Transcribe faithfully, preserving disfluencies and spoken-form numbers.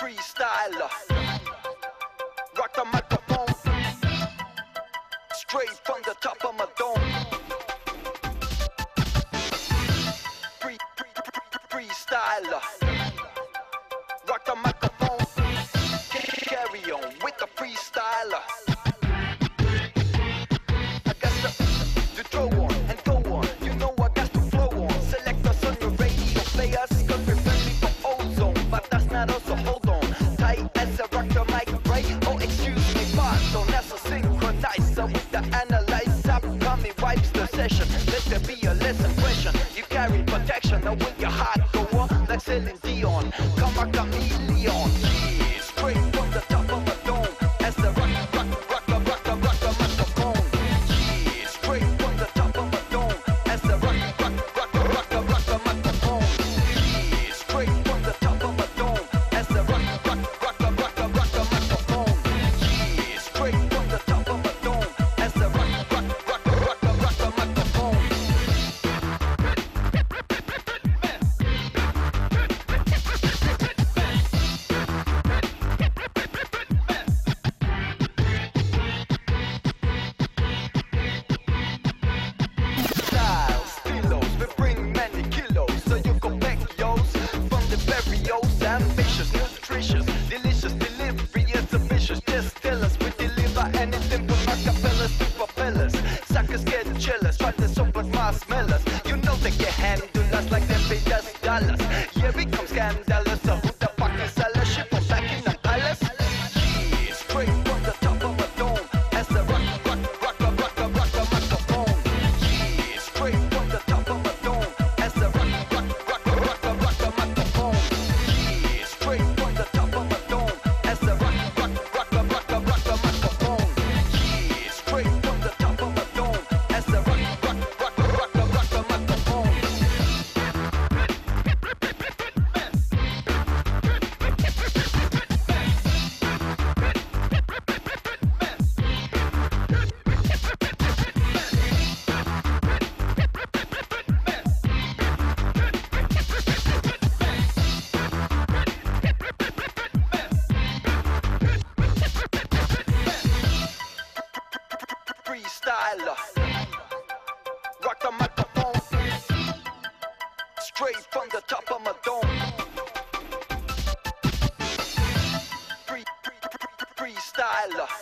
freestyler. Rock the microphone, straight from the top of my dome. Free, free, free, freestyler. Rock the microphone, carry on with the freestyler. I got to, to throw on and go on. You know I got to flow on. Select us on your radio players, cause we're friendly for ozone. But that's not us, so hold on. Tight as a rock the mic, right? Oh, excuse me, pardon. That's a synchronizer with the analyzer. Coming wipes the session. Let there be a less impression. You carry protection, now with your heart go on. Like Celine Dion, come a chameleon. Yeah, straight from the top of a dome. As the rock, rock, rock, rock, rock, rock, rock the microphone. Yeah, straight from the top of a dome. As the rock, rock, rock, rock, rock, rock the microphone. Yeah, straight from the top of a dome. As the rock, rock, rock, rock, rock, rock the microphone. Yeah, straight from the top of a dome. As the rock, rock, rock, rock, rock, rock the microphone. Styles, stilos, we bring many kilos, so you go back, yo's. From the barrios, ambitious, nutritious, delicious delivery is ambitious. Just tell us we deliver anything from acapellas to propellers. Suckers get jealous, try to sober marshmallows. You know they can handle us like they pay us dollars. Yeah, we come scandalous, so who the fuck is seller? Shit from back in the palace. Yeah, straight from the top of a dome. As the rock, rock, rock, rock, rock, rock, rock the microphone. Yeah, straight from the top of a dome. As the rock, rock, rock, rock, rock, rock the microphone. Yeah, straight from the top of a dome. As the rock, rock, rock, rock, rock, rock, rock the microphone. Yeah, straight from the top of a dome. As the rock, rock, rock, rock, rock, rock the microphone. Freestyler. Rock the microphone, straight from the top of my dome. Free, free, free, freestyler.